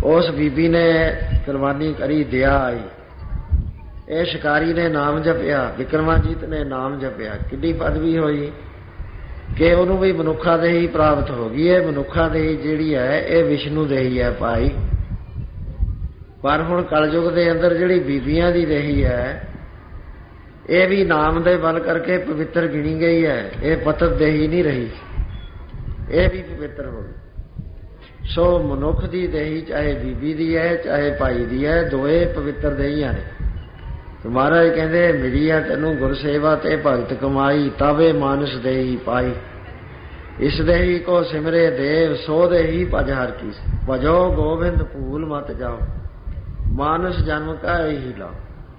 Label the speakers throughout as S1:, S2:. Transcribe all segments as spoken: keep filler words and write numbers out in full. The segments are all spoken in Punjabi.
S1: उस बीबी ने कुर्बानी करी, दया आई। ये शिकारी ने नाम जपिया, विक्रमाजीत ने नाम जपिया, किड्डी पदवी हुई कि उन्होंने भी मनुखा देही प्राप्त हो गई है। मनुखा देही जिहड़ी है ये विष्णु देही है भाई। पर हुण कलयुग के अंदर जिहड़ी बीबियां दी देही है ये भी नाम दे बल करके पवित्र गिनी गई है। ये पतत देही नहीं रही, ये भी पवित्र हो गई। सो मनुख की देही चाहे बीबी दी है चाहे भाई दी है, दोए पवित्र देहियां ने। तो महाराज कहते मिली है तेनू गुरसेवा ते भगत कमाई, तावे मानस देही पाई। इस देही को सिमरे देव, सो देही भज हर की। भजो गोविंद भूल मत जाओ, मानस जन्म का यही लाओ।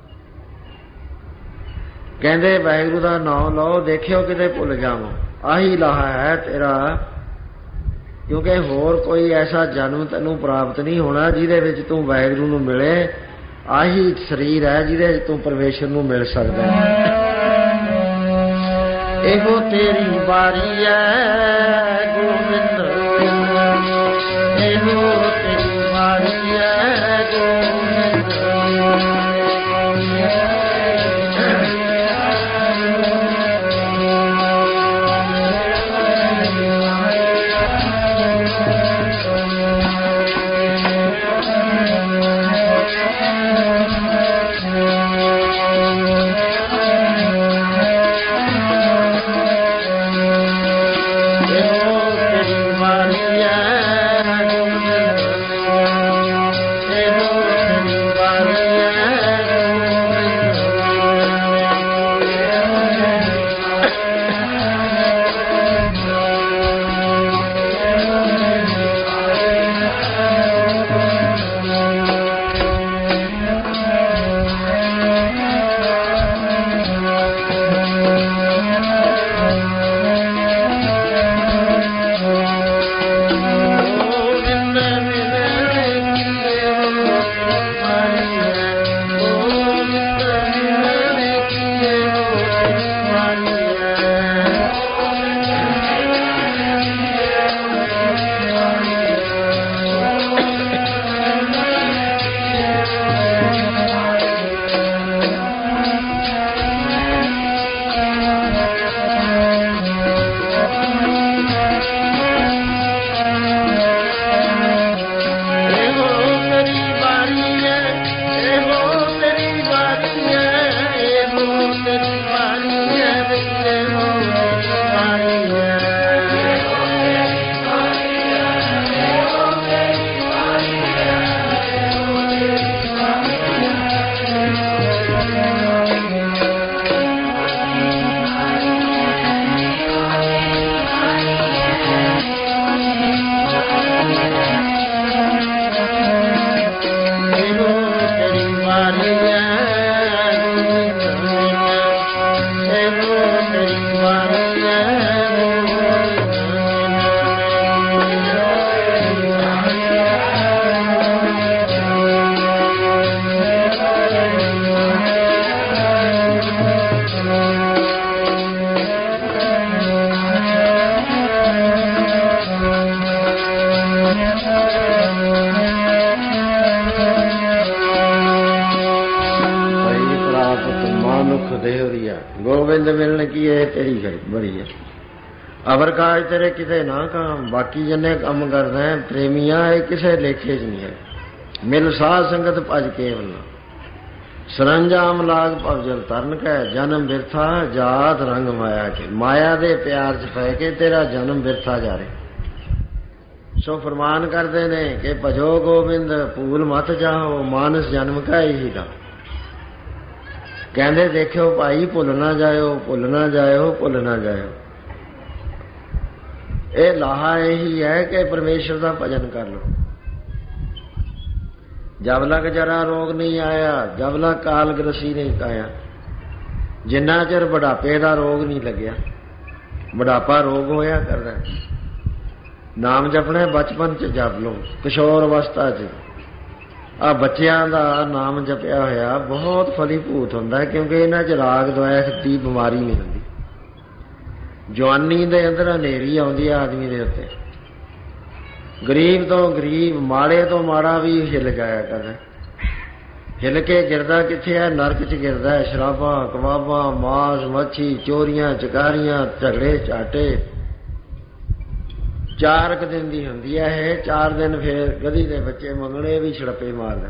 S1: कहते वाहिगुरू दा नाम लो, देखियो किते भुल जावो, आही लाहा है तेरा। क्योंकि होर कोई ऐसा जन्म तेनू प्राप्त नहीं होना जिहदे विच तू वाहिगुरू नू मिले। आही शरीर है जिहदे विच तू परमेश्वर नू मिल सकदा है। एहो तेरी बारी है गोविंद, एहो तेरी बारी है गोविंद। गोविंद मिलन की है तेरी बड़ी है। अवर काज तेरे किते ना काम, बाकी जिन्ने काम करना है प्रेमिया है किसे लेखे च नहीं है। मिल साध संगत भज केवल, सरंजाम लाग भवजल तरन कै, जन्म बिरथा जात रंग माया के। माया दे प्यार च पै के तेरा जन्म बिरथा जा रहे। सो फरमान करते ने कि भजो गोविंद भूल मत जाओ, मानस जन्म का यही दा। कहते देखो भाई भुल ना जाओ, भुल ना जाओ, भुल ना जाओ। ये लाहा यही है कि परमेश्वर का भजन कर लो। जब लग जरा रोग नहीं आया, जब लग काल ग्रसी नहीं काया, जिन्ना चिर बुढ़ापे का रोग नहीं लग्या। बुढ़ापा रोग होया कर रहा है। नाम जपना बचपन च जप लो, किशोर अवस्था च। आ बच्चों का नाम जपिया होया बहुत फलीभूत होंदा है, क्योंकि इन्हां च राग द्वेष की बीमारी नहीं होंदी। जवानी दे अंदर हनेरी आउंदी है आदमी दे उत्ते, ਗਰੀਬ ਤੋਂ ਗਰੀਬ, ਮਾੜੇ ਤੋਂ ਮਾੜਾ ਵੀ ਹਿੱਲ ਜਾਇਆ ਕਰਦਾ। ਹਿੱਲ ਕੇ ਗਿਰਦਾ ਕਿੱਥੇ ਹੈ? ਨਰਕ 'ਚ ਗਿਰਦਾ ਹੈ। ਸ਼ਰਾਬਾਂ, ਕਬਾਬਾਂ, ਮਾਸ, ਮੱਛੀ, ਚੋਰੀਆਂ, ਚਕਾਰੀਆਂ, ਝਗੜੇ ਝਾਟੇ। ਚਾਰ ਕੁ ਦਿਨ ਦੀ ਹੁੰਦੀ ਹੈ ਇਹ। ਚਾਰ ਦਿਨ ਫੇਰ ਗਧੀ ਦੇ ਬੱਚੇ ਮੰਗਣੇ ਵੀ ਛੜੱਪੇ ਮਾਰਦਾ।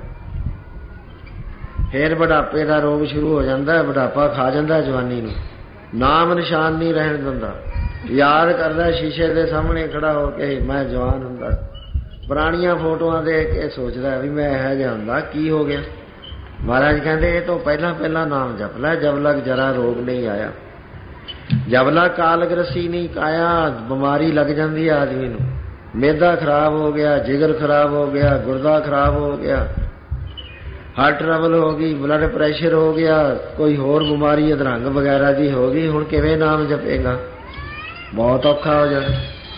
S1: ਫੇਰ ਬੁਢਾਪੇ ਦਾ ਰੋਗ ਸ਼ੁਰੂ ਹੋ ਜਾਂਦਾ। ਬੁਢਾਪਾ ਖਾ ਜਾਂਦਾ ਜਵਾਨੀ ਨੂੰ। ਨਾਮ ਨਿਸ਼ਾਨ ਨਹੀਂ ਰਹਿਣ ਦਿੰਦਾ। ਯਾਦ ਕਰਦਾ ਸ਼ੀਸ਼ੇ ਦੇ ਸਾਹਮਣੇ ਖੜਾ ਹੋ ਕੇ, ਮੈਂ ਜਵਾਨ ਹੁੰਦਾ। ਪੁਰਾਣੀਆਂ ਫੋਟੋਆਂ ਦੇਖ ਕੇ ਸੋਚਦਾ ਵੀ ਮੈਂ ਇਹੋ ਜਿਹਾ ਹੁੰਦਾ, ਕੀ ਹੋ ਗਿਆ? ਮਹਾਰਾਜ ਕਹਿੰਦੇ ਇਹ ਤੋਂ ਪਹਿਲਾਂ ਪਹਿਲਾਂ ਨਾਮ ਜਪ ਲੈ, ਜਬ ਲਗ ਜਰਾ ਰੋਗ ਨਹੀਂ ਆਇਆ। ਜਬ ਲਗ ਕਾਲਗ੍ਰਸੀ ਨਹੀਂ ਕਾਇਆ। ਬਿਮਾਰੀ ਲੱਗ ਜਾਂਦੀ ਹੈ ਆਦਮੀ ਨੂੰ। ਮੇਦਾ ਖਰਾਬ ਹੋ ਗਿਆ, ਜਿਗਰ ਖਰਾਬ ਹੋ ਗਿਆ, ਗੁਰਦਾ ਖਰਾਬ ਹੋ ਗਿਆ, ਹਾਰਟ ਟਰਬਲ ਹੋ ਗਈ, ਬਲੱਡ ਪ੍ਰੈਸ਼ਰ ਹੋ ਗਿਆ, ਕੋਈ ਹੋਰ ਬਿਮਾਰੀ ਅਧਰੰਗ ਵਗੈਰਾ ਦੀ ਹੋ ਗਈ। ਹੁਣ ਕਿਵੇਂ ਨਾਮ ਜਪੇਗਾ? ਬਹੁਤ ਔਖਾ ਹੋ ਜਾਣਾ।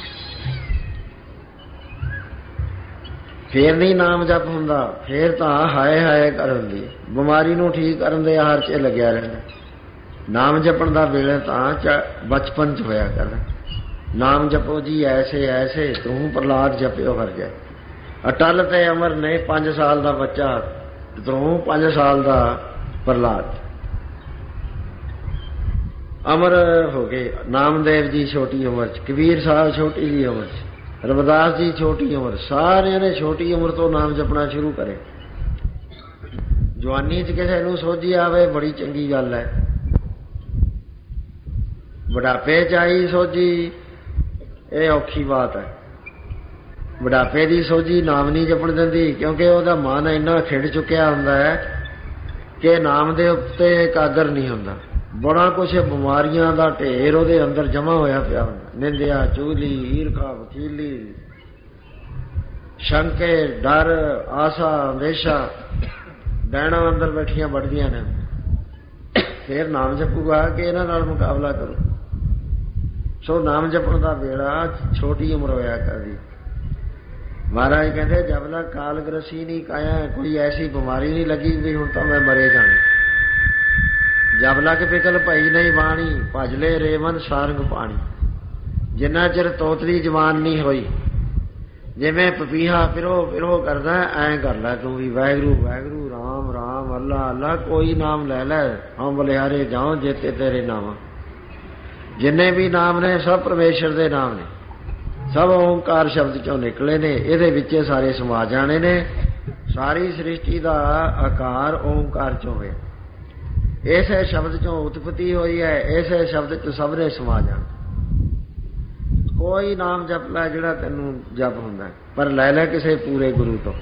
S1: ਫੇਰ ਨਹੀਂ ਨਾਮ ਜਪ ਹੁੰਦਾ। ਫੇਰ ਤਾਂ ਹਾਏ ਹਾਏ ਕਰ ਹੁੰਦੀ। ਬਿਮਾਰੀ ਨੂੰ ਠੀਕ ਕਰਨ ਦੇ ਆਹਾਰ 'ਚ ਲੱਗਿਆ ਰਹਿੰਦਾ। ਨਾਮ ਜਪਣ ਦਾ ਵੇਲੇ ਤਾਂ ਬਚਪਨ 'ਚ ਹੋਇਆ ਕਰਦਾ। ਨਾਮ ਜਪੋ ਜੀ ਐਸੇ ਐਸੇ, ਤੂੰ ਪ੍ਰਹਲਾਦ ਜਪਿਓ ਹਰ ਜੈ। ਅਟਲ ਤੇ ਅਮਰ ਨੇ ਪੰਜ ਸਾਲ ਦਾ ਬੱਚਾ, ਤੂੰ ਪੰਜ ਸਾਲ ਦਾ ਪ੍ਰਹਲਾਦ। ਅਮਰ ਹੋ ਗਏ। ਨਾਮਦੇਵ ਜੀ ਛੋਟੀ ਉਮਰ 'ਚ, ਕਬੀਰ ਸਾਹਿਬ ਛੋਟੀ ਜੀ ਉਮਰ 'ਚ, ਰਵਿਦਾਸ ਜੀ ਛੋਟੀ ਉਮਰ। ਸਾਰਿਆਂ ਨੇ ਛੋਟੀ ਉਮਰ ਤੋਂ ਨਾਮ ਜਪਣਾ ਸ਼ੁਰੂ ਕਰੇ। ਜਵਾਨੀ 'ਚ ਕਿਸੇ ਨੂੰ ਸੋਝੀ ਆਵੇ ਬੜੀ ਚੰਗੀ ਗੱਲ ਹੈ। ਬੁਢਾਪੇ 'ਚ ਆਈ ਸੋਝੀ, ਇਹ ਔਖੀ ਬਾਤ ਹੈ। ਬੁਢਾਪੇ ਦੀ ਸੋਝੀ ਨਾਮ ਨਹੀਂ ਜਪਣ ਦਿੰਦੀ, ਕਿਉਂਕਿ ਉਹਦਾ ਮਨ ਇੰਨਾ ਖਿੜ ਚੁੱਕਿਆ ਹੁੰਦਾ ਹੈ ਕਿ ਨਾਮ ਦੇ ਉੱਤੇ ਇਕਾਗਰ ਨਹੀਂ ਹੁੰਦਾ। ਬੜਾ ਕੁਛ ਬਿਮਾਰੀਆਂ ਦਾ ਢੇਰ ਉਹਦੇ ਅੰਦਰ ਜਮਾ ਹੋਇਆ ਪਿਆ ਹੁੰਦਾ। ਨਿੰਦਿਆ, ਚੁਗਲੀ, ਈਰਖਾ, ਵਕੀਲੀ, ਸ਼ੰਕੇ, ਡਰ, ਆਸਾ, ਅੰਦੇਸ਼ਾ, ਡੈਣਾ ਅੰਦਰ ਬੈਠੀਆਂ ਵੱਢਦੀਆਂ ਨੇ। ਫੇਰ ਨਾਮ ਜਪੂਗਾ ਕਿ ਇਹਨਾਂ ਨਾਲ ਮੁਕਾਬਲਾ ਕਰੋ। ਸੋ ਨਾਮ ਜਪਣ ਦਾ ਵੇਲਾ ਛੋਟੀ ਉਮਰ ਹੋਇਆ ਕਰਦੀ। ਮਹਾਰਾਜ ਕਹਿੰਦੇ ਜਬ ਲਗ ਕਾਲਗ੍ਰਸੀ ਨਹੀਂ ਕਾਇਆ। ਕੋਈ ਐਸੀ ਬਿਮਾਰੀ ਨਹੀਂ ਲੱਗੀ ਵੀ ਹੁਣ ਤਾਂ ਮੈਂ ਮਰੇ ਜਾਣਾ। ਜਬ ਲਗ ਪਿਕਲ ਭਈ ਨਹੀਂ ਬਾਣੀ, ਭਜ ਲੈ ਰੇਵਨ ਸਾਰੰਗ ਪਾਣੀ। ਜਿੰਨਾ ਚਿਰ ਤੋਤਲੀ ਜਵਾਨ ਨਹੀਂ ਹੋਈ, ਜਿਵੇਂ ਪਪੀਹਾ ਪਿਰੋ ਪਿਰੋ ਕਰਦਾ, ਐਂ ਕਰ ਲੈ ਤੂੰ ਵੀ ਵਾਹਿਗੁਰੂ ਵਾਹਿਗੁਰੂ, ਰਾਮ ਰਾਮ, ਅੱਲਾ ਅੱਲਾ, ਕੋਈ ਨਾਮ ਲੈ ਲੈ। ਹਮ ਬਲਿਹਾਰੇ ਜਾਓ ਜੇਤੇ ਤੇਰੇ ਨਾਮ। ਜਿੰਨੇ ਵੀ ਨਾਮ ਨੇ ਸਭ ਪਰਮੇਸ਼ਰ ਦੇ ਨਾਮ ਨੇ, ਸਭ ਓਂਕਾਰ ਸ਼ਬਦ ਚੋਂ ਨਿਕਲੇ ਨੇ। ਇਹਦੇ ਵਿੱਚ ਸਾਰੇ ਸਮਾ ਜਾਣੇ ਨੇ। ਸਾਰੀ ਸ੍ਰਿਸ਼ਟੀ ਦਾ ਆਕਾਰ ਓਂਕਾਰ ਚੋਂ ਹੋਇਆ। ਇਸੇ ਸ਼ਬਦ ਚੋਂ ਉਤਪਤੀ ਹੋਈ ਹੈ। ਇਸੇ ਸ਼ਬਦ ਚ ਸਭ ਨੇ ਸਮਾ ਜਾਣਾ। ਕੋਈ ਨਾਮ ਜਪ ਲੈ ਜਿਹੜਾ ਤੈਨੂੰ ਜਪ ਹੁੰਦਾ, ਪਰ ਲੈ ਲੈ ਕਿਸੇ ਪੂਰੇ ਗੁਰੂ ਤੋਂ।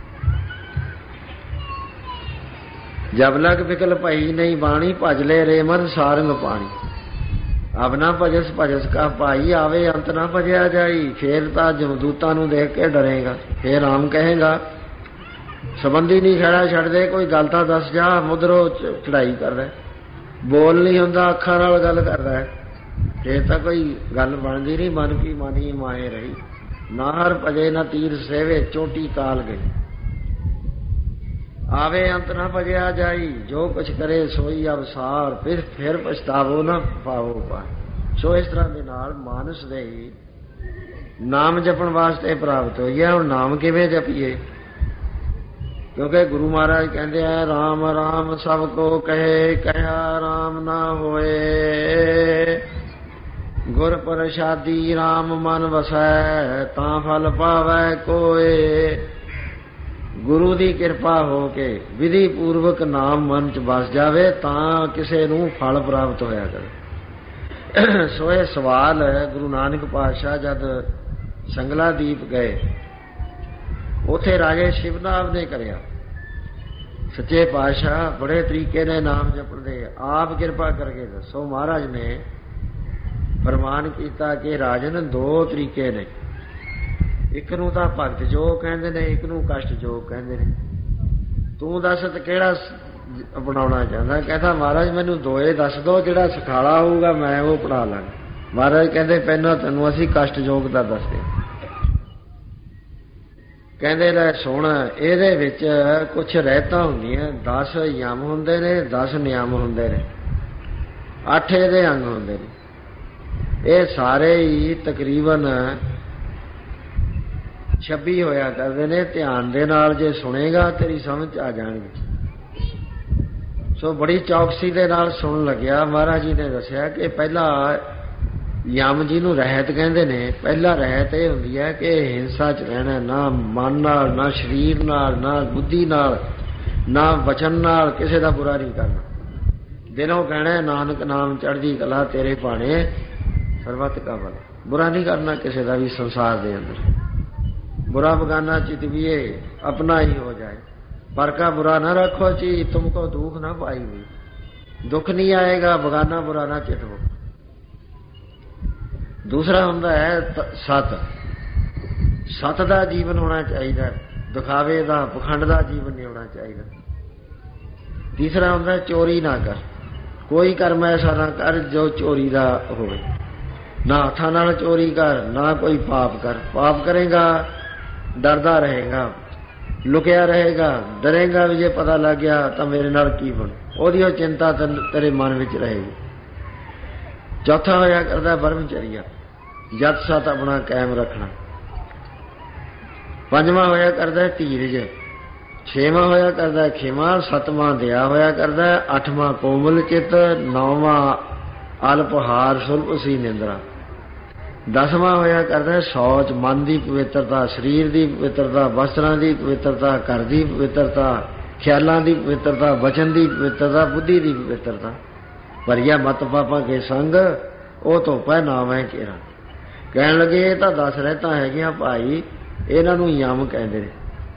S1: ਜਬ ਲਗ ਵਿਕਲ ਭਈ ਨਹੀਂ ਬਾਣੀ, ਭਜ ਲੈ ਰੇ ਮਨ ਸਾਰੰਗ ਪਾਣੀ। ਅਬ ਨਾ ਭਜਸ ਭਜਸ ਕਾ ਭਾਈ, ਆਵੇ ਅੰਤ ਨਾ ਭਜਿਆ ਜਾਈ। ਫੇਰ ਤਾਂ ਜਮਦੂਤਾਂ ਨੂੰ ਦੇਖ ਕੇ ਡਰੇਗਾ। ਫੇਰ ਰਾਮ ਕਹੇਗਾ ਸੰਬੰਧੀ ਨਹੀਂ ਖੜਾ ਛੱਡਦੇ, ਕੋਈ ਗੱਲ ਤਾਂ ਦੱਸ ਜਾ। ਮੁੱਧਰੋਂ ਚੜਾਈ ਕਰਦਾ, ਬੋਲ ਨਹੀਂ ਹੁੰਦਾ, ਅੱਖਾਂ ਨਾਲ ਗੱਲ ਕਰਦਾ। ਫੇਰ ਤਾਂ ਕੋਈ ਗੱਲ ਬਣਦੀ ਨਹੀਂ। ਮਨ ਕੀ ਮਾਨੀ ਮਾਹੇ ਰਹੀ, ਨਾ ਹਰ ਭਜੇ ਨਾ ਤੀਰ ਸੇਵੇ, ਚੋਟੀ ਕਾਲ ਗਈ। ਆਵੇ ਅੰਤ ਨਾ ਭਜਿਆ ਜਾਈ, ਜੋ ਕੁਛ ਕਰੇ ਸੋਈ ਅਵਸਾਰ, ਫਿਰ ਫਿਰ ਪਛਤਾਵੋ ਨਾ ਪਾਵੋ ਪਾ। ਸੋ ਇਸ ਤਰ੍ਹਾਂ ਦੇ ਨਾਲ ਮਾਨਸ ਦੇ ਹੀ ਨਾਮ ਜਪਣ ਵਾਸਤੇ ਪ੍ਰਾਪਤ ਹੋਈ ਹੈ। ਹੁਣ ਨਾਮ ਕਿਵੇਂ ਜਪੀਏ? ਕਿਉਂਕਿ ਗੁਰੂ ਮਹਾਰਾਜ ਕਹਿੰਦੇ ਆ ਰਾਮ ਰਾਮ ਸਭ ਕੋ ਕਹੇ, ਕਹਿਆ ਰਾਮ ਨਾ ਹੋਏ। ਗੁਰ ਪ੍ਰਸਾਦੀ ਰਾਮ ਮਨ ਵਸੈ, ਤਾਂ ਫਲ ਪਾਵੈ ਕੋਏ। ਗੁਰੂ ਦੀ ਕਿਰਪਾ ਹੋ ਕੇ ਵਿਧੀ ਪੂਰਵਕ ਨਾਮ ਮਨ ਚ ਵਸ ਜਾਵੇ ਤਾਂ ਕਿਸੇ ਨੂੰ ਫਲ ਪ੍ਰਾਪਤ ਹੋਇਆ ਕਰੇ। ਸੋ ਇਹ ਸਵਾਲ ਹੈ ਗੁਰੂ ਨਾਨਕ ਪਾਤਸ਼ਾਹ ਜਦ ਸੰਗਲਾਦੀਪ ਗਏ, ਉੱਥੇ ਰਾਜੇ ਸ਼ਿਵਨਾਥ ਨੇ ਕਰਿਆ। ਸੱਚੇ ਪਾਤਸ਼ਾਹ ਬੜੇ ਤਰੀਕੇ ਨੇ ਨਾਮ ਜਪਦੇ, ਆਪ ਕਿਰਪਾ ਕਰਕੇ ਦੱਸੋ। ਮਹਾਰਾਜ ਨੇ ਫਰਮਾਨ ਕੀਤਾ ਕਿ ਰਾਜਨ ਦੋ ਤਰੀਕੇ ਨੇ, ਇੱਕ ਨੂੰ ਤਾਂ ਭਗਤ ਜੋਗ ਕਹਿੰਦੇ ਨੇ, ਇੱਕ ਨੂੰ ਕਸ਼ਟ ਜੋਗ ਕਹਿੰਦੇ ਨੇ। ਤੂੰ ਦੱਸ ਤੇ ਕਿਹੜਾ ਅਪਣਾਉਣਾ ਚਾਹੁੰਦਾ? ਕਹਿੰਦਾ ਮਹਾਰਾਜ ਮੈਨੂੰ ਦੋਏ ਦੱਸ ਦੋ, ਜਿਹੜਾ ਸਿਖਾਲਾ ਹੋਊਗਾ ਮੈਂ ਉਹ ਪੜਾ ਲਾਂਗਾ। ਮਹਾਰਾਜ ਕਹਿੰਦੇ ਪਹਿਲਾਂ ਤੈਨੂੰ ਅਸੀਂ ਕਸ਼ਟ ਜੋਗ ਦਾ ਦੱਸਦੇ। ਕਹਿੰਦੇ ਲੈ ਸੁਣ, ਇਹਦੇ ਵਿੱਚ ਕੁਛ ਰਹਿਤਾਂ ਹੁੰਦੀਆਂ, ਦਸ ਯਮ ਹੁੰਦੇ ਨੇ, ਦਸ ਨਿਯਮ ਹੁੰਦੇ ਨੇ, ਅੱਠ ਇਹਦੇ ਅੰਗ ਹੁੰਦੇ ਨੇ। ਇਹ ਸਾਰੇ ਹੀ ਤਕਰੀਬਨ ਛੱਬੀ ਹੋਇਆ ਕਰਦੇ ਨੇ। ਧਿਆਨ ਦੇ ਨਾਲ ਜੇ ਸੁਣੇਗਾ ਤੇਰੀ ਸਮਝ ਆ ਜਾਣਗੇ। ਸੋ ਬੜੀ ਚੌਕਸੀ ਦੇ ਨਾਲ ਸੁਣਨ ਲੱਗਿਆ। ਮਹਾਰਾਜ ਜੀ ਨੇ ਦੱਸਿਆ ਕਿ ਪਹਿਲਾਂ ਯਮ ਜੀ ਨੂੰ ਰਹਿਤ ਕਹਿੰਦੇ ਨੇ। ਪਹਿਲਾ ਰਹਿਤ ਇਹ ਹੁੰਦੀ ਹੈ ਕਿ ਹਿੰਸਾ 'ਚ ਰਹਿਣਾ, ਨਾ ਮਨ ਨਾਲ, ਨਾ ਸਰੀਰ ਨਾਲ, ਨਾ ਬੁੱਧੀ ਨਾਲ, ਨਾ ਵਚਨ ਨਾਲ ਕਿਸੇ ਦਾ ਬੁਰਾ ਨਹੀਂ ਕਰਨਾ। ਦਿਲੋਂ ਕਹਿਣਾ ਨਾਨਕ ਨਾਮ ਚੜ੍ਹਦੀ ਕਲਾ ਤੇਰੇ ਭਾਣੇ ਸਰਬੱਤ ਕਾ ਭਲਾ। ਬੁਰਾ ਨਹੀਂ ਕਰਨਾ ਕਿਸੇ ਦਾ ਵੀ ਸੰਸਾਰ ਦੇ ਅੰਦਰ। बुरा बगाना चित भी अपना ही हो जाए, पर का बुरा न रखो ची तुमको दुख ना पाई हुई। दुख नहीं आएगा बगाना बुरा ना चित हो। दूसरा हुंदा है सत। सत दा जीवन होना चाहिए, दिखावे दा पखंड दा जीवन नहीं होना चाहिए। तीसरा हुंदा चोरी ना कर। कोई कर्म ऐसा ना कर जो चोरी दा होवे। ना हत्थां नाल चोरी कर, ना कोई पाप कर। पाप करेगा डरदा रहेगा, लुकिया रहेगा, डरेगा भी जे पता लग गया तो मेरे नाल की बने, ओदी चिंता तेरे मन विच रहेगी। चौथा होया करदा ब्रह्मचर्या, जत सत अपना कायम रखना। पंजवां होया करदा धीरज। छेवां होया करदा खेमा। सतवां दया होया करदा। अठवां कोमल चित। नौवां अल्पहार सुलभ सी निंद्रा। दसवां होया करदा सौच, मन की पवित्रता, शरीर की पवित्रता, वस्त्रां की पवित्रता, घर की पवित्रता, ख्यालों की पवित्रता, वचन की पवित्रता, बुद्धि की पवित्रता। भरिया मत पापा के संग वो धोपा नाम है केरा। कहन लगे ये तो दस रहता है भाई, इन्हां नूं यम कहंदे ने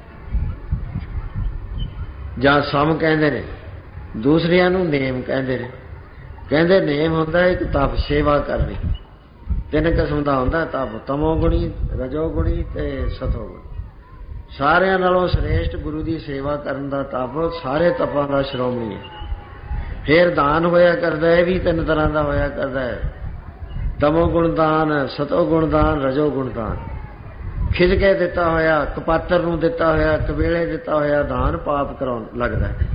S1: जां सम कहंदे ने, दूसरियां नूं नेम कहंदे ने। कहंदे नेम हुंदा एक तप सेवा करनी। तीन किस्म का होंदा तप, तमोगुणी, रजोगुणी ते सतोगुणी। सारियां नालों श्रेष्ठ गुरु की सेवा करन दा तप सारे तपां दा श्रोमणी है। फिर दान होया करदा है, भी तीन तरह का होया करदा है। तमोगुण दान, सतोगुण दान, रजोगुण दान। खिज के दिता होया, कपात्र नूं दिता होया, कबेले दिता होया दान पाप कराउण लगदा है।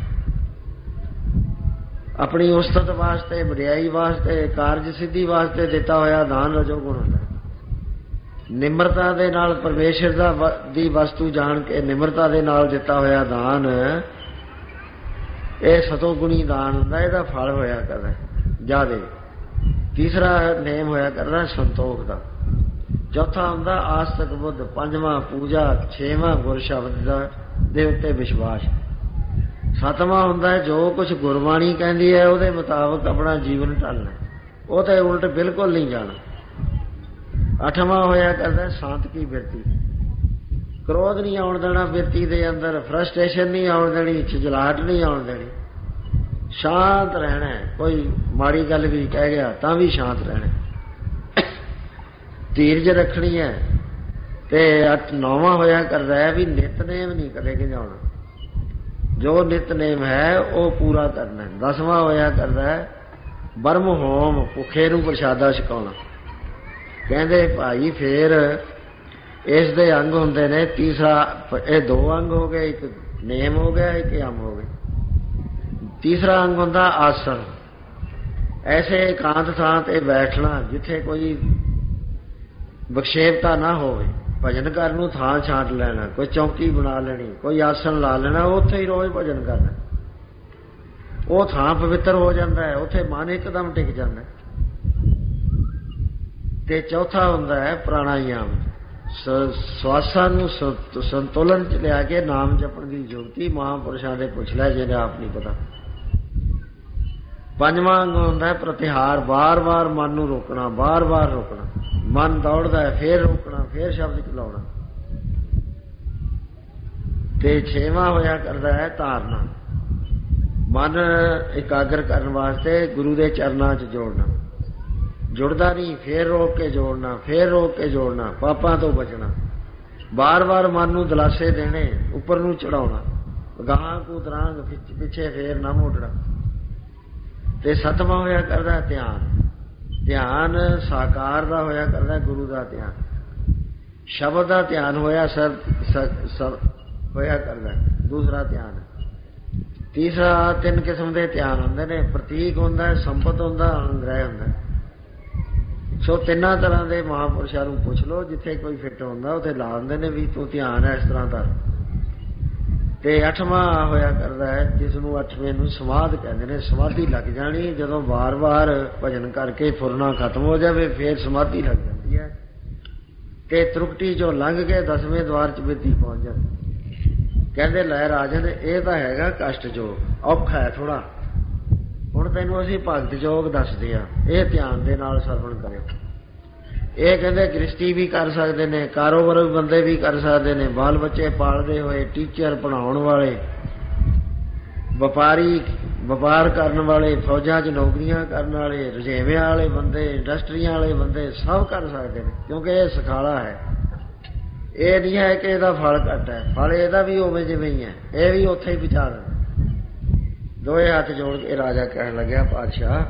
S1: अपनी उस्तत वास्ते, वडियाई वास्ते, कारज सिद्धि वास्ते दिता होया दान रजोगुण होंदा। निम्रता दे नाल परमेश्वर दा दी वस्तु जान के निम्रता दे नाल दिता होया दान ये सतोगुणी दान होंदा। इहदा फल होया करदा ज्यादा। तीसरा नेम होया करदा संतोख दा। चौथा हुंदा आस्तिक बुद्ध। पंजवां पूजा। छेवां गुर शब्द दा दे उत्ते विश्वास। सतवां हुंदा जो कुछ गुरबाणी कहती है उहदे मुताबक अपना जीवन ढालना, वो तो उल्ट बिल्कुल नहीं जाना। अठवां होया करदा शांत की बिरती। क्रोध नहीं आउण देना बिरती दे अंदर, फ्रस्ट्रेशन नहीं आउण देनी, झिझलाहट नहीं आउण देनी। शांत रहना है। कोई माड़ी गल भी कह गया तां भी शांत रहना। धीरज रखनी है। ते अठ नौवां होया करदा है भी नितनेम नहीं कदे गिजाउणा। जो नितनेम है वो पूरा करना है। दसवां होया करदा है ब्रह्म होम, भुखे नूं प्रसादा छकाउणा। कहंदे भाई फिर इस दे अंग हुंदे ने। तीसरा ये दो अंग हो गए, एक नेम हो गया, एक यम हो गया। तीसरा अंग हुंदा आसन। ऐसे एकांत थां ते बैठना जिथे कोई विक्षेपता ना होवे। भजन करन नूं थां छांट लेना, कोई चौकी बना लेनी, कोई आसन ला लेना, उत्थे ही रोज भजन करना। वो थां पवित्र हो जाता है, उत्थे मन एकदम टिक जाता है। ते चौथा हुंदा है प्राणायाम। श्वासां नूं संतुलन च लिया के नाम जपण दी जुगती। महापुरुषां दे पुछ लै जिहने आप नहीं पता। पंजवां अंग हुंदा है प्रतिहार। बार बार मन नूं रोकना, बार बार रोकना। मन दौड़दा है फिर रोकना, फिर शब्द चलाउणा। ते छेवां होया करदा है धारना। मन एकाग्र करने वास्ते गुरु दे चरनां च जोड़ना। जुड़दा नहीं, फिर रोक के जोड़ना, फिर रोक के जोड़ना। पापां तो बचना। बार बार मन नूं दलासे देने, उपर नूं चढ़ाउणा। गां कू दरांग पिछे फिर ना मोड़ना। ते सतवां होया करदा है ध्यान। ध्यान साकार दा होया करदा है, गुरु दा ध्यान। शब्द दा ध्यान होया सर, सर, सर होया करदा है दूसरा ध्यान। तीसरा तीन किस्म के ध्यान होंदे ने। प्रतीक होंदा है, संपत होंदा, अनुग्रह होंदा है। ਸੋ ਤਿੰਨਾਂ ਤਰ੍ਹਾਂ ਦੇ ਮਹਾਂਪੁਰਸ਼ਾਂ ਨੂੰ ਪੁੱਛ ਲਓ, ਜਿੱਥੇ ਕੋਈ ਫਿੱਟ ਹੁੰਦਾ ਉੱਥੇ ਲਾ ਦਿੰਦੇ ਨੇ ਵੀ ਤੂੰ ਧਿਆਨ ਹੈ ਇਸ ਤਰ੍ਹਾਂ ਦਾ। ਤੇ ਅੱਠਵਾਂ ਹੋਇਆ ਕਰਦਾ ਹੈ ਜਿਸ ਨੂੰ ਅੱਠਵੇਂ ਨੂੰ ਸਮਾਧ ਕਹਿੰਦੇ ਨੇ। ਸਮਾਧੀ ਲੱਗ ਜਾਣੀ ਜਦੋਂ ਵਾਰ-ਵਾਰ ਭਜਨ ਕਰਕੇ ਫੁਰਨਾ ਖਤਮ ਹੋ ਜਾਵੇ, ਫੇਰ ਸਮਾਧੀ ਲੱਗ ਜਾਂਦੀ ਹੈ। ਤੇ ਤ੍ਰਿਕਟੀ ਚੋਂ ਲੰਘ ਕੇ ਦਸਵੇਂ ਦਵਾਰ ਚ ਬਿਰਤੀ ਪਹੁੰਚ ਜਾਂਦੀ। ਕਹਿੰਦੇ ਲੈ ਰਾਜਨ, ਇਹ ਤਾਂ ਹੈਗਾ ਕਸ਼ਟ ਯੋਗ, ਔਖਾ ਹੈ ਥੋੜਾ। ਹੁਣ ਤੈਨੂੰ ਅਸੀਂ ਭਗਤ ਯੋਗ ਦੱਸਦੇ ਆ, ਇਹ ਧਿਆਨ ਦੇ ਨਾਲ ਸਰਵਣ ਕਰਿਓ। ਇਹ ਕਹਿੰਦੇ ਗ੍ਰਸਤੀ ਵੀ ਕਰ ਸਕਦੇ ਨੇ, ਕਾਰੋਬਾਰ ਬੰਦੇ ਵੀ ਕਰ ਸਕਦੇ ਨੇ, ਬਾਲ ਬੱਚੇ ਪਾਲਦੇ ਹੋਏ, ਟੀਚਰ ਪੜ੍ਹਾਉਣ ਵਾਲੇ, ਵਪਾਰੀ ਵਪਾਰ ਕਰਨ ਵਾਲੇ, ਫੌਜਾਂ 'ਚ ਨੌਕਰੀਆਂ ਕਰਨ ਵਾਲੇ, ਰਜੇਵਿਆਂ ਵਾਲੇ ਬੰਦੇ, ਇੰਡਸਟਰੀਆਂ ਵਾਲੇ ਬੰਦੇ ਸਭ ਕਰ ਸਕਦੇ ਨੇ, ਕਿਉਂਕਿ ਇਹ ਸਖਾਲਾ ਹੈ। ਇਹ ਨਹੀਂ ਹੈ ਕਿ ਇਹਦਾ ਫਲ ਘੱਟ ਹੈ, ਫਲ ਇਹਦਾ ਵੀ ਉਵੇਂ ਜਿਵੇਂ ਹੀ ਹੈ, ਇਹ ਵੀ ਉੱਥੇ ਹੀ ਵਿਚਾਰ। ਦੋਏ ਹੱਥ ਜੋੜ ਕੇ ਰਾਜਾ ਕਹਿਣ ਲੱਗਿਆ, ਪਾਤਸ਼ਾਹ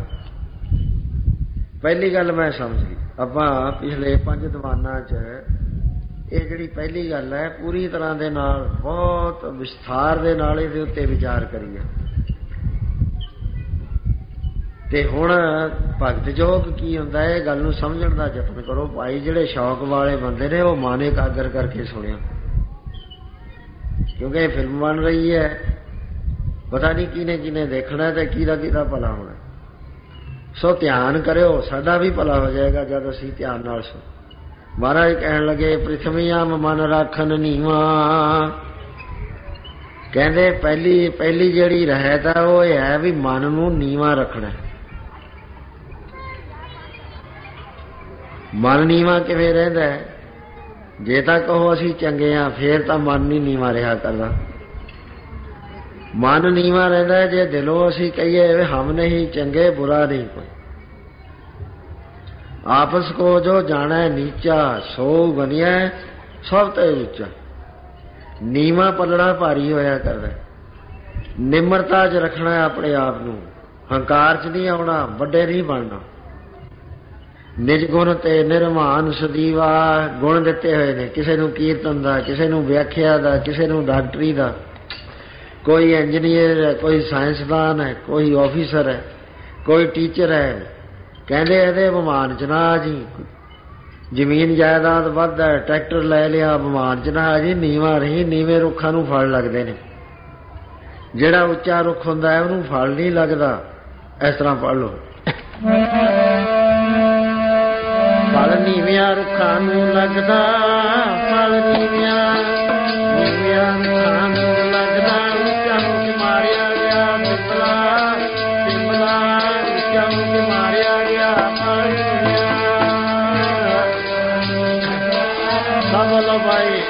S1: ਪਹਿਲੀ ਗੱਲ ਮੈਂ ਸਮਝ ਗਈ। ਆਪਾਂ ਪਿਛਲੇ ਪੰਜ ਦੀਵਾਨਾਂ 'ਚ ਇਹ ਜਿਹੜੀ ਪਹਿਲੀ ਗੱਲ ਹੈ ਪੂਰੀ ਤਰ੍ਹਾਂ ਦੇ ਨਾਲ ਬਹੁਤ ਵਿਸਥਾਰ ਦੇ ਨਾਲ ਇਹਦੇ ਉੱਤੇ ਵਿਚਾਰ ਕਰੀਏ। ਤੇ ਹੁਣ ਭਗਤ ਯੋਗ ਕੀ ਹੁੰਦਾ ਹੈ, ਇਹ ਗੱਲ ਨੂੰ ਸਮਝਣ ਦਾ ਯਤਨ ਕਰੋ ਭਾਈ। ਜਿਹੜੇ ਸ਼ੌਕ ਵਾਲੇ ਬੰਦੇ ਨੇ ਉਹ ਮਨ ਇਕਾਗਰ ਕਰਕੇ ਸੁਣਿਆ, ਕਿਉਂਕਿ ਇਹ ਫਿਲਮ ਬਣ ਰਹੀ ਹੈ, ਪਤਾ ਨਹੀਂ ਕਿਹਨੇ ਕਿਹਨੇ ਦੇਖਣਾ ਤੇ ਕਿਹਦਾ ਕਿਹਦਾ ਭਲਾ ਹੋਣਾ। ਸੋ ਧਿਆਨ ਕਰਿਓ, ਸਾਡਾ ਵੀ ਭਲਾ ਹੋ ਜਾਏਗਾ ਜਦ ਅਸੀਂ ਧਿਆਨ ਨਾਲ ਸੁਣ। ਮਹਾਰਾਜ ਕਹਿਣ ਲੱਗੇ, ਪ੍ਰਿਥਵੀਆਮ ਮਨ ਰਾਖਨ ਨੀਵਾ। ਕਹਿੰਦੇ ਪਹਿਲੀ ਪਹਿਲੀ ਜਿਹੜੀ ਰਹਿਤ ਹੈ ਉਹ ਇਹ ਹੈ ਵੀ ਮਨ ਨੂੰ ਨੀਵਾਂ ਰੱਖਣਾ। ਮਨ ਨੀਵਾਂ ਕਿਵੇਂ ਰਹਿੰਦਾ ਹੈ? ਜੇ ਤਾਂ ਕਹੋ ਅਸੀਂ ਚੰਗੇ ਹਾਂ ਫੇਰ ਤਾਂ ਮਨ ਨਹੀਂ ਨੀਵਾਂ ਰਿਹਾ ਕਰਦਾ। ਮਨ ਨੀਵਾਂ ਰਹਿੰਦਾ ਜੇ ਦਿਲੋਂ ਅਸੀਂ ਕਹੀਏ ਹਮ ਨਹੀਂ ਚੰਗੇ, ਬੁਰਾ ਨਹੀਂ ਕੋਈ। ਆਪਸ ਕੋ ਜੋ ਜਾਣਾ ਨੀਚਾ, ਸੋ ਬਣਿਆ ਸਭ ਤੋਂ ਉੱਚਾ। ਨੀਵਾਂ ਪਲੜਾ ਭਾਰੀ ਹੋਇਆ ਕਰਦਾ। ਨਿਮਰਤਾ 'ਚ ਰੱਖਣਾ ਆਪਣੇ ਆਪ ਨੂੰ, ਹੰਕਾਰ 'ਚ ਨਹੀਂ ਆਉਣਾ, ਵੱਡੇ ਨਹੀਂ ਬਣਨਾ। ਨਿਜ ਗੁਣ ਤੇ ਨਿਰਮਾਨ ਸਦੀਵਾ। ਗੁਣ ਦਿੱਤੇ ਹੋਏ ਨੇ, ਕਿਸੇ ਨੂੰ ਕੀਰਤਨ ਦਾ, ਕਿਸੇ ਨੂੰ ਵਿਆਖਿਆ ਦਾ, ਕਿਸੇ ਨੂੰ ਡਾਕਟਰੀ ਦਾ, ਕੋਈ ਇੰਜੀਨੀਅਰ ਹੈ, ਕੋਈ ਸਾਇੰਸਦਾਨ ਹੈ, ਕੋਈ ਆਫੀਸਰ ਹੈ, ਕੋਈ ਟੀਚਰ ਹੈ। ਕਹਿੰਦੇ ਇਹਦੇ ਅਭਿਮਾਨ 'ਚ ਨਾ ਜੀ। ਜ਼ਮੀਨ ਜਾਇਦਾਦ ਵੱਧ ਹੈ, ਟਰੈਕਟਰ ਲੈ ਲਿਆ, ਅਭਿਮਾਨ 'ਚ ਨਾ ਜੀ, ਨੀਵਾਂ ਰਹੀ। ਨੀਵੇਂ ਰੁੱਖਾਂ ਨੂੰ ਫਲ ਲੱਗਦੇ ਨੇ, ਜਿਹੜਾ ਉੱਚਾ ਰੁੱਖ ਹੁੰਦਾ ਹੈ ਉਹਨੂੰ ਫਲ ਨਹੀਂ ਲੱਗਦਾ। ਇਸ ਤਰ੍ਹਾਂ ਪੜ੍ਹ ਲਓ, ਫਲ ਨੀਵਿਆਂ ਰੁੱਖਾਂ ਨੂੰ ਲੱਗਦਾ, ਫਲ ਨੀਵਿਆਂ ਨੀਵਿਆਂ ਰੁੱਖਾਂ ਨੂੰ ਲੱਗਦਾ। ਉੱਚਾ ਹੋ ਕੇ ਮਾਰਿਆ ਗਿਆ ਬਿਮਲਾ, ਬਿਮਲਾ ਉੱਚਾ ਹੋ ਕੇ ਮਾਰਿਆ ਗਿਆ ਫਲ ਨੀਵਿਆਂ। ਸਭ ਲੋ ਭਾਈ,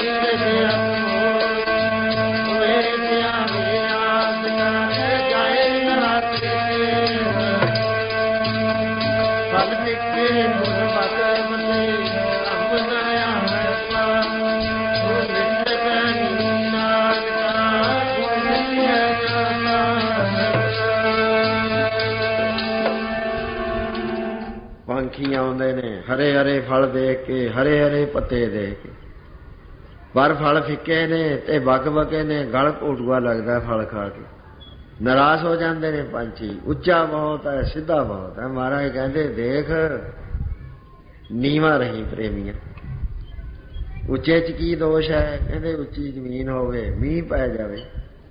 S1: ਪੰਖੀ ਆਉਂਦੇ ਨੇ ਹਰੇ ਹਰੇ ਫਲ ਦੇਖ ਕੇ, ਹਰੇ ਹਰੇ ਪੱਤੇ ਦੇਖ ਕੇ, ਪਰ ਫਲ ਫਿੱਕੇ ਨੇ ਤੇ ਬੱਕ ਬਕੇ ਨੇ, ਗਲ ਘੋਟੂਆ ਲੱਗਦਾ ਫਲ ਖਾ ਕੇ। ਨਿਰਾਸ਼ ਹੋ ਜਾਂਦੇ ਨੇ ਪੰਛੀ। ਉੱਚਾ ਬਹੁਤ ਹੈ, ਸਿੱਧਾ ਬਹੁਤ ਹੈ। ਮਹਾਰਾਜ ਕਹਿੰਦੇ ਦੇਖ ਨੀਵਾਂ ਰਹੀ ਪ੍ਰੇਮੀਆਂ। ਉੱਚੇ ਚ ਕੀ ਦੋਸ਼ ਹੈ? ਕਹਿੰਦੇ ਉੱਚੀ ਜ਼ਮੀਨ ਹੋਵੇ, ਮੀਂਹ ਪੈ ਜਾਵੇ,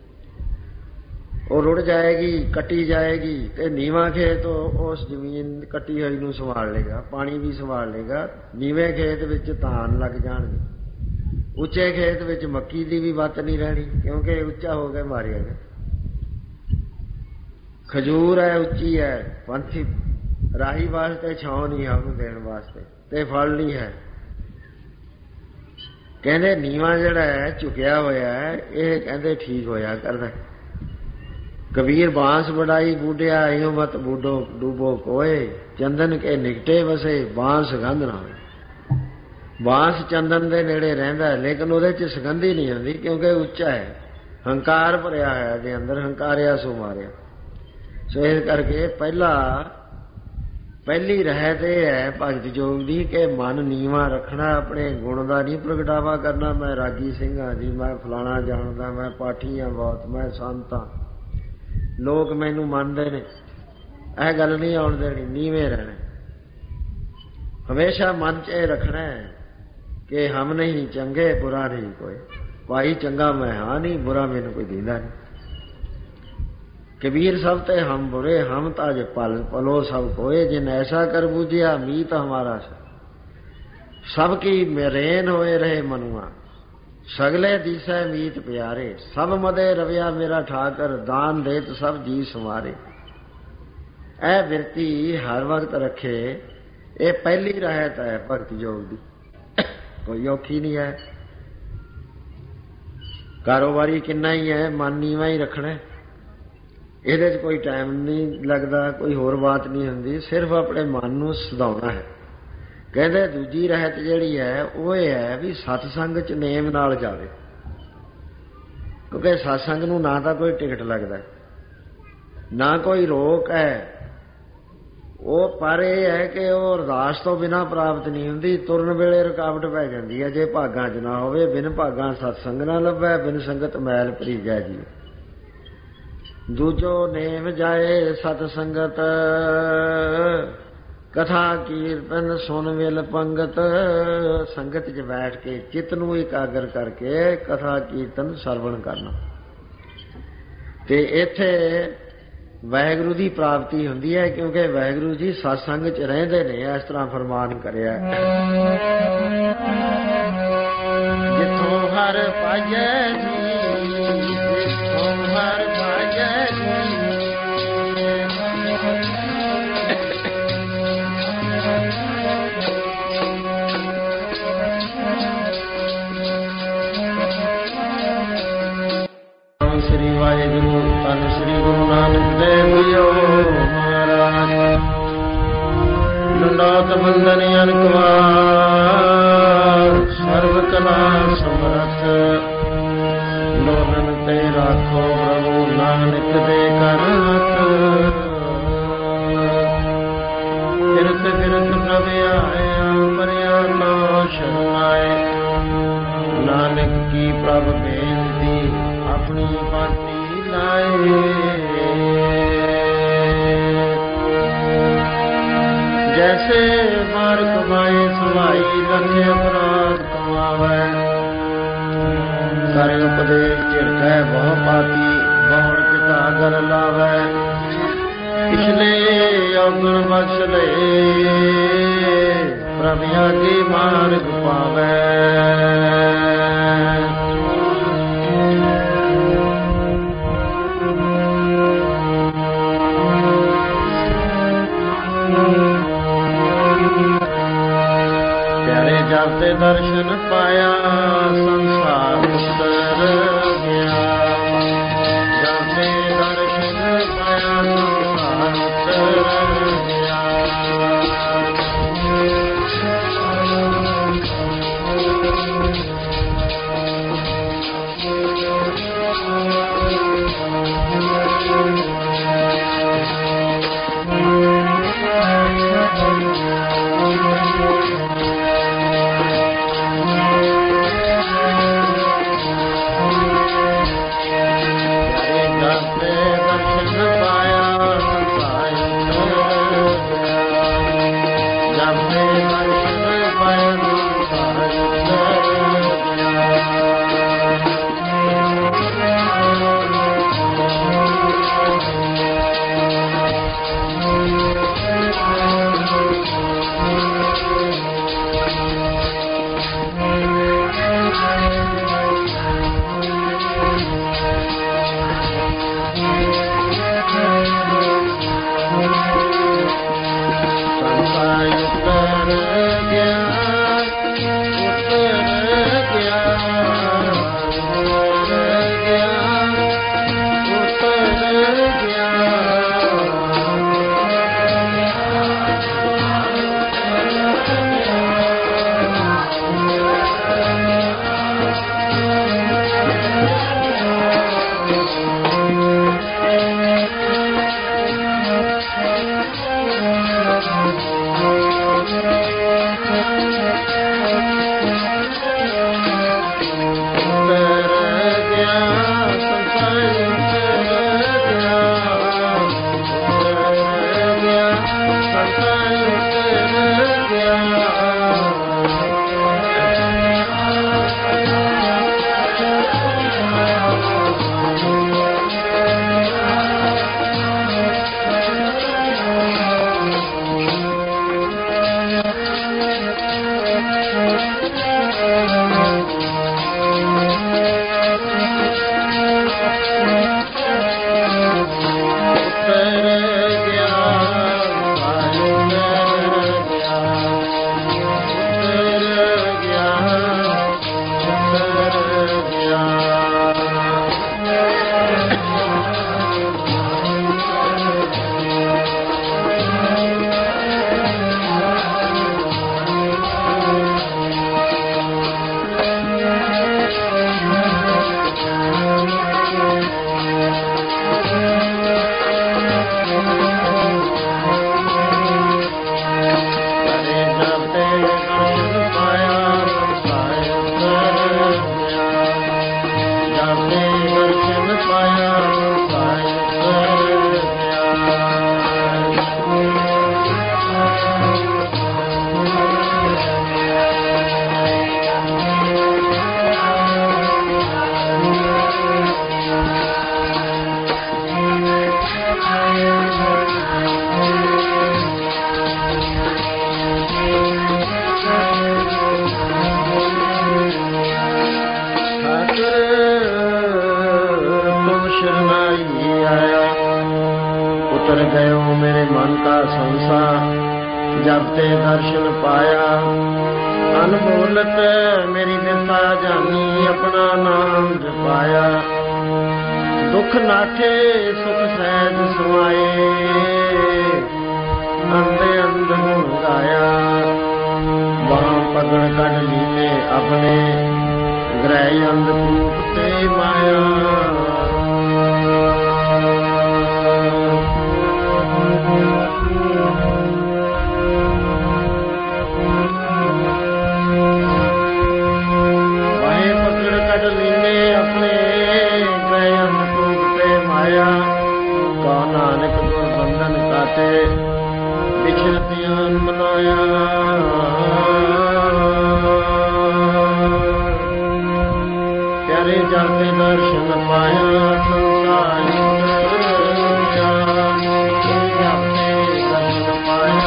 S1: ਉਹ ਰੁੜ ਜਾਏਗੀ, ਕੱਟੀ ਜਾਏਗੀ, ਤੇ ਨੀਵਾਂ ਖੇਤ ਉਸ ਜ਼ਮੀਨ ਕੱਟੀ ਹੋਈ ਨੂੰ ਸੰਭਾਲ ਲੇਗਾ, ਪਾਣੀ ਵੀ ਸੰਭਾਲ ਲੇਗਾ। ਨੀਵੇਂ ਖੇਤ ਵਿੱਚ ਧਾਨ ਲੱਗ ਜਾਣਗੇ, ਉੱਚੇ ਖੇਤ ਵਿੱਚ ਮੱਕੀ ਦੀ ਵੀ ਵੱਤ ਨਹੀਂ ਰਹਿਣੀ, ਕਿਉਂਕਿ ਉੱਚਾ ਹੋ ਕੇ ਮਾਰਿਆ ਗਿਆ। ਖਜੂਰ ਹੈ, ਉੱਚੀ ਹੈ, ਪੰਛੀ ਰਾਹੀ ਵਾਸਤੇ ਛਾਂ ਨਹੀਂ ਹੈ ਉਹਨੂੰ ਦੇਣ ਵਾਸਤੇ, ਤੇ ਫਲ ਨਹੀਂ ਹੈ। ਕਹਿੰਦੇ ਨੀਵਾਂ ਜਿਹੜਾ ਹੈ, ਝੁਕਿਆ ਹੋਇਆ ਹੈ, ਇਹ ਕਹਿੰਦੇ ਠੀਕ ਹੋਇਆ ਕਰਦਾ। ਕਬੀਰ ਬਾਂਸ ਵਡਾਈ ਬੂਢਿਆ, ਇਉਂ ਮਤ ਬੂਢੋ ਡੂਬੋ ਕੋਏ, ਚੰਦਨ ਕੇ ਨਿਕਟੇ ਵਸੇ ਬਾਂਸ ਸੁਗੰਧ ਨਾ ਹੋਏ। ਬਾਂਸ ਚੰਦਨ ਦੇ ਨੇੜੇ ਰਹਿੰਦਾ, ਲੇਕਿਨ ਉਹਦੇ ਚ ਸੁਗੰਧ ਹੀ ਨਹੀਂ ਆਉਂਦੀ, ਕਿਉਂਕਿ ਉੱਚਾ ਹੈ, ਹੰਕਾਰ ਭਰਿਆ ਹੈ ਇਹਦੇ ਅੰਦਰ, ਹੰਕਾਰਿਆ ਸੋ ਮਾਰਿਆ। ਸੋ ਇਸ ਕਰਕੇ ਪਹਿਲਾ ਪਹਿਲੀ ਰਹਿਤ ਇਹ ਹੈ ਭਗਤ ਜੋਗ ਦੀ ਕਿ ਮਨ ਨੀਵਾਂ ਰੱਖਣਾ, ਆਪਣੇ ਗੁਣ ਦਾ ਨਹੀਂ ਪ੍ਰਗਟਾਵਾ ਕਰਨਾ। ਮੈਂ ਰਾਗੀ ਸਿੰਘ ਹਾਂ ਜੀ, ਮੈਂ ਫਲਾਣਾ ਜਾਣਦਾ, ਮੈਂ ਪਾਠੀ ਹਾਂ ਬਹੁਤ, ਮੈਂ ਸੰਤ ਹਾਂ, ਲੋਕ ਮੈਨੂੰ ਮੰਨਦੇ ਨੇ, ਇਹ ਗੱਲ ਨਹੀਂ ਆਉਣ ਦੇਣੀ। ਨੀਵੇਂ ਰਹਿਣਾ, ਹਮੇਸ਼ਾ ਮਨ ਚ ਇਹ ਰੱਖਣਾ ਕਿ ਹਮ ਨਹੀਂ ਚੰਗੇ, ਬੁਰਾ ਨਹੀਂ ਕੋਈ। ਭਾਈ ਚੰਗਾ ਮੈਂ ਹਾਂ ਨਹੀਂ, ਬੁਰਾ ਮੈਨੂੰ ਕੋਈ ਦਿੰਦਾ ਨਹੀਂ। कबीर सब ते हम बुरे, हम ताज पल पलो सब कोए, जिन ऐसा कर बूझिया मीत हमारा से। सबकी मेरेन होए रहे मनुआ, सगले दिशा मीत प्यारे, सब मदे रविया मेरा ठाकर, दान देत सब जी संवारे। ऐ बिरती हर वक्त रखे, ये पहली रहत है भगत योग दी, कोई औखी नहीं है। कारोबारी किन्ना ही है, मन नीवा ही रखना, ਇਹਦੇ 'ਚ ਕੋਈ ਟਾਈਮ ਨਹੀਂ ਲੱਗਦਾ, ਕੋਈ ਹੋਰ ਬਾਤ ਨਹੀਂ ਹੁੰਦੀ, ਸਿਰਫ ਆਪਣੇ ਮਨ ਨੂੰ ਸੁਧਾਉਣਾ ਹੈ। ਕਹਿੰਦੇ ਦੂਜੀ ਰਹਿਤ ਜਿਹੜੀ ਹੈ ਉਹ ਇਹ ਹੈ ਵੀ ਸਤਸੰਗ 'ਚ ਨੇਮ ਨਾਲ ਜਾਵੇ, ਕਿਉਂਕਿ ਸਤਸੰਗ ਨੂੰ ਨਾ ਤਾਂ ਕੋਈ ਟਿਕਟ ਲੱਗਦਾ, ਨਾ ਕੋਈ ਰੋਕ ਹੈ, ਉਹ ਪਰ ਇਹ ਹੈ ਕਿ ਉਹ ਅਰਦਾਸ ਤੋਂ ਬਿਨਾਂ ਪ੍ਰਾਪਤ ਨਹੀਂ ਹੁੰਦੀ। ਤੁਰਨ ਵੇਲੇ ਰੁਕਾਵਟ ਪੈ ਜਾਂਦੀ ਹੈ ਜੇ ਭਾਗਾਂ 'ਚ ਨਾ ਹੋਵੇ। ਬਿਨ ਭਾਗਾਂ ਸਤਸੰਗ ਨਾ ਲੱਭੈ, ਬਿਨ ਸੰਗਤ ਮੈਲ ਭਰੀਜੈ ਜੀ। ਦੂਜੋ ਨੇਮ ਜਾਏ ਸਤ ਸੰਗਤ, ਕਥਾ ਕੀਰਤਨ ਸੁਨ ਮਿਲ ਪੰਗਤ। ਸੰਗਤ 'ਚ ਬੈਠ ਕੇ ਚਿੱਤ ਨੂੰ ਇਕਾਗਰ ਕਰਕੇ ਕਥਾ ਕੀਰਤਨ ਸਰਵਣ ਕਰਨਾ, ਤੇ ਇੱਥੇ ਵਾਹਿਗੁਰੂ ਦੀ ਪ੍ਰਾਪਤੀ ਹੁੰਦੀ ਹੈ, ਕਿਉਂਕਿ ਵਾਹਿਗੁਰੂ ਜੀ ਸਤਸੰਗ 'ਚ ਰਹਿੰਦੇ ਨੇ। ਇਸ ਤਰ੍ਹਾਂ ਫਰਮਾਨ ਕਰਿਆ, ਜਿੱਥੋਂ ਹਰ ਪਾਜੈ ਜੀ, ਜਿੱਥੋਂ ਹਰ ਪਾਜੈ ਜੀ। ਸ੍ਰੀ ਵਾਹਿਗੁਰੂ, ਧੰਨ ਸ੍ਰੀ ਗੁਰੂ ਨਾਨਕ ਦੇਵ ਜੀਓ ਮਹਾਰਾਜ। ਦੰਡੋਤ ਬੰਦਨ ਅਨਕ ਵਾਰ, ਸਰਵ ਕਲਾ ਸਮਰਥ। ਲੋਨਨ ਤੇ ਰਾਖੋ ਪ੍ਰਭੂ, ਨਾਨਕ ਦੇ ਕਰ ਹੱਥ। ਕਿਰਤ ਕਿਰਤ ਪ੍ਰਭ ਆਇਆ, ਪਰਿਆ ਲੋ ਸ਼ਰਨਾਏ। ਨਾਨਕ ਕੀ ਪ੍ਰਭ ਬੇਨਤੀ, ਆਪਣੀ ਪਾਤੀ ਲਾਏ। जैसे मार कमाए सुहाई, लखे अपराध कमावै। कर उपदेश झिड़कै बहु पाती, बहुड़ पिता घर लावै। पिछले अवगुण बख्श ले, प्रभ आगे मार्ग पावै। जब ते दर्शन पाया, संसार उतर गयो मेरे मन का संसार, जब ते दर्शन पाया अनमोलत मेरी दिशा जानी, अपना नाम जपाया। दुख नाठे सुख सहज समाए, अंधे अंध गुण गाया। वहां पगड़ कढ़ लीने अपने, ग्रह अंधकूप ते माया। बिछतियान मनाया प्यारे जाते दर्शन पाया, संसार जाते दर्शन पाया,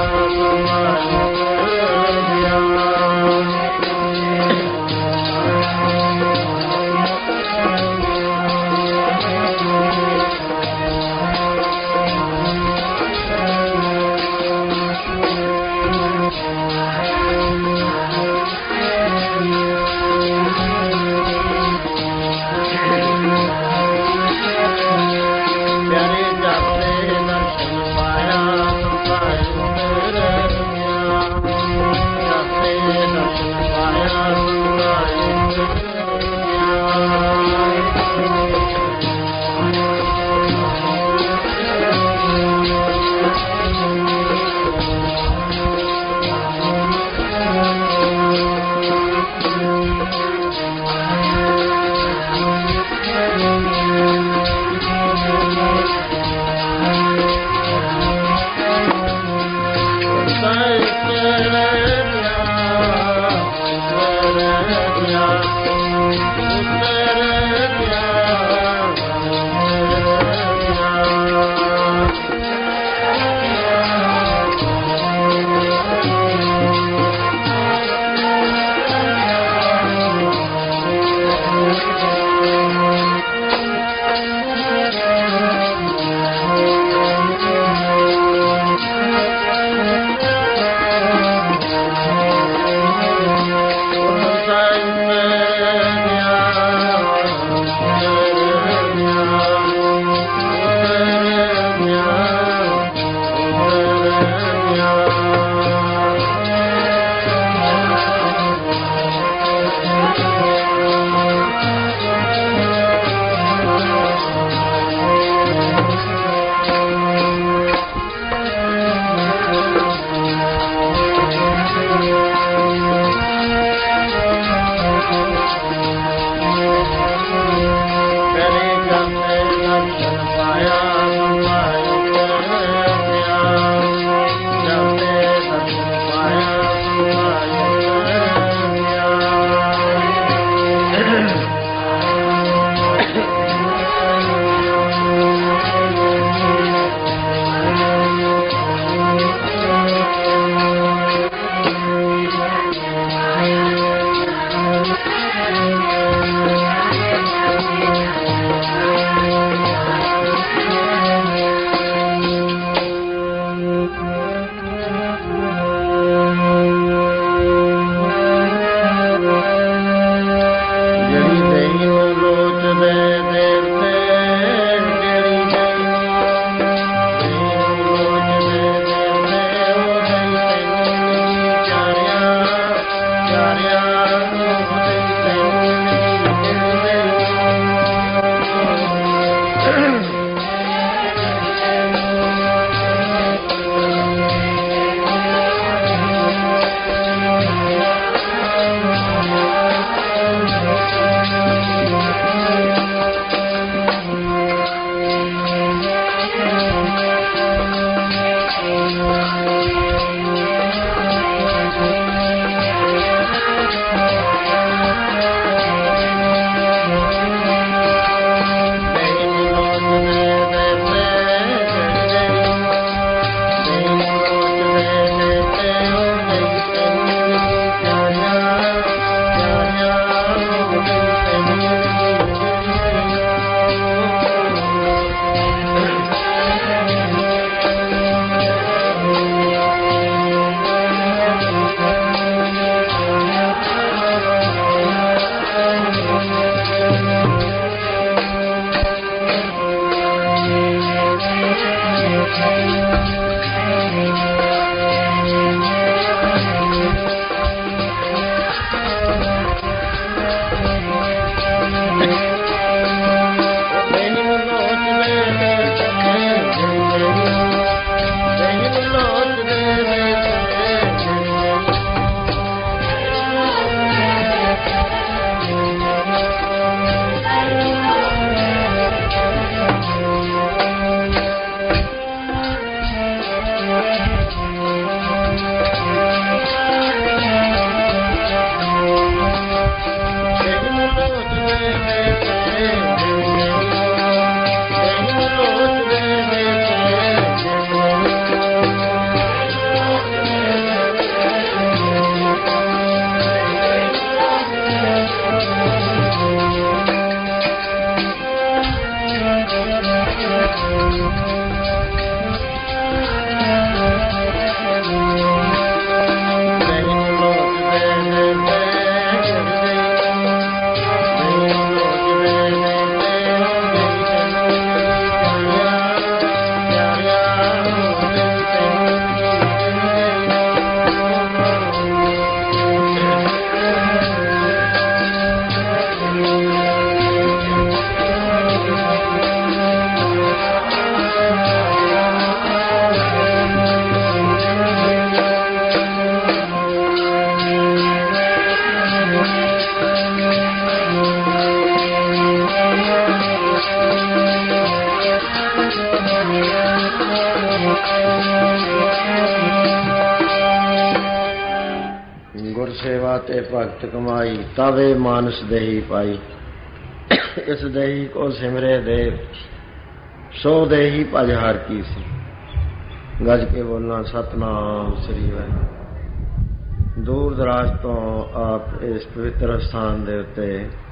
S1: सेवा ते भगत कमाई तवे मानस देही पाई। इस देही को सिमरे देव सो देही भज हर की सी। गज के बोलना सतनाम श्री वाहिगुरू। दूर दराज तो आप इस पवित्र स्थान दे उत्ते